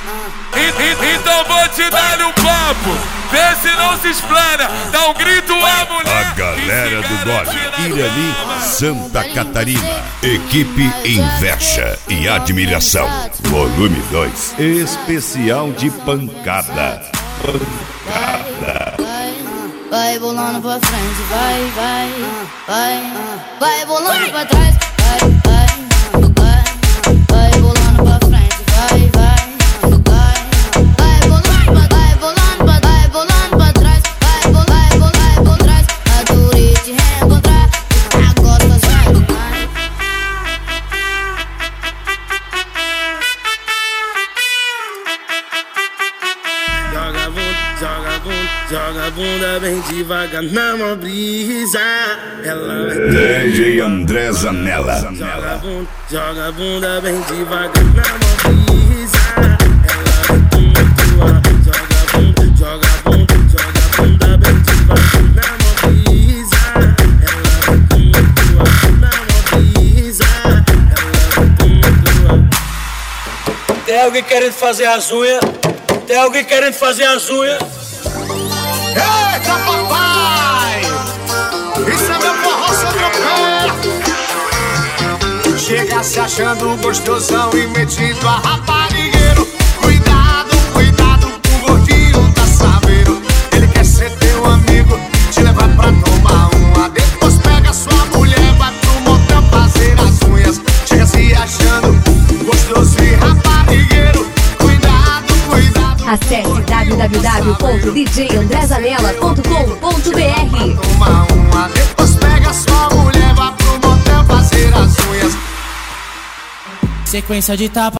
Então vou te dar um papo, vê se não se explana, dá um grito à mulher. A galera do Gole, Irani, Santa Catarina. Equipe Inveja e Admiração. Volume 2. Especial de pancada. Pancada. Vai bolando pra frente, vai, vai, vai. Vai bolando pra trás, vai, vai, vai. Vai bolando pra frente, vai, vai. Joga a bunda bem devagar na mão brisa. Ela vai DJ André Zanella. Joga a bunda bem devagar na mão brisa. Ela vai tumultuar. Joga a bunda bem devagar na mão brisa. Ela vai tumultuar na mão brisa. Ela vai tumultuar. Tem alguém querendo fazer as unhas? Tem alguém querendo fazer as unhas? Eita papai, isso é meu forró sobre o pé. Chega se achando gostosão e metido a raparigueiro. Cuidado, cuidado com o gordinho da Saveiro. Ele quer ser teu amigo, te levar pra tomar uma. Depois pega sua mulher, vai pro motel fazer as unhas. Chega se achando gostoso e raparigueiro. Cuidado, cuidado. Acesse www.djandrezanella.com.br. Toma uma, depois pega sua mulher, vai pro motel fazer as unhas. Sequência de tapa.